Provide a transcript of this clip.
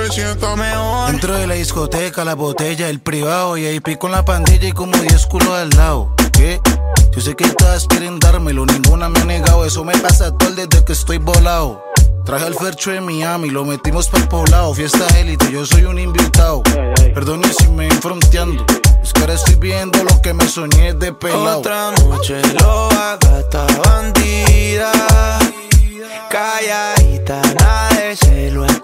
me sienta mejor. Dentro de la discoteca, la botella, el privado, y ahí pico en la pandilla y como 10 culos al lado. ¿Qué? Yo sé que todas quieren dármelo, ninguna me ha negado. Eso me pasa todo desde que estoy volado. Traje al Fercho de Miami, lo metimos pa'l poblado. Fiesta élite, yo soy un invitado. Perdone si me ven fronteando, es que ahora estoy viendo lo que me soñé de pelado. Otra noche loca, gata bandida, calladita, nadie se lo